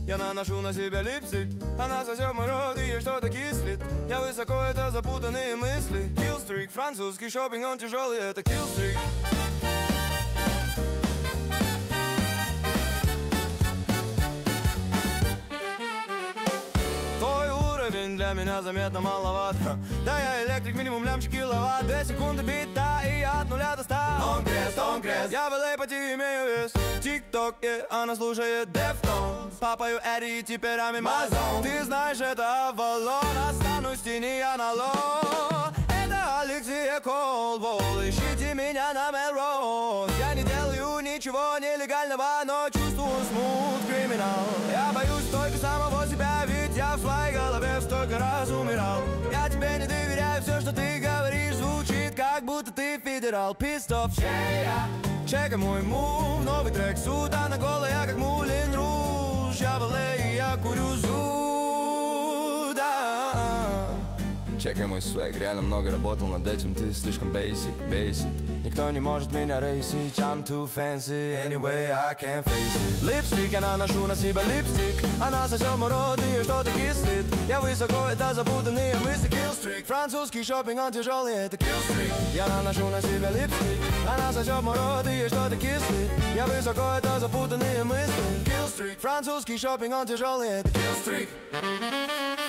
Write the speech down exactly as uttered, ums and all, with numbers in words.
Я наношу на себя липстик, она сосет мой рот и ей что-то кислит. Я высоко, это запутанные мысли. Killstreak, французский шопинг, он тяжелый, это Killstreak. Для меня заметно маловато. Да, я электрик, минимум лямчик киловатт. Две секунды бита, и я от нуля до ста. Он крест, он крест. Я в эл эй почти имею вес. Тик-ток, yeah, она слушает Deftones. Папаю Эдди, теперь I'm in my zone. Ты знаешь, это Авалон. Останусь в тени, я на ло. Это Алексея Колбол. Ищите меня на Melrose. Я не делаю ничего нелегального, но чувствую смут криминал. Я боюсь только самого себя, ведь я в своей голове столько раз умирал. Я тебе не доверяю, все, что ты говоришь, звучит как будто ты федерал. Pissed off, yeah. Чекай мой мув, новый трек суда на голая, как Мулин Руж. Я в эл эй, я курю зу, да. Чекай мой свэг, реально много работал над этим, ты слишком basic, basic. Никто не может меня рейсить, I'm too fancy, anyway I can't face it. Липстик, я наношу на себя липстик, она сосет мой рот и что-то кислит. Я высоко, это запутанные мысли. Killstreak, французский шопинг, он тяжелый, это Killstreak. Я наношу на себя липстик, она сосет мой рот и что-то кислит. Я высоко, это запутанные мысли. Killstreak, французский шопинг, он тяжелый, это Killstreak.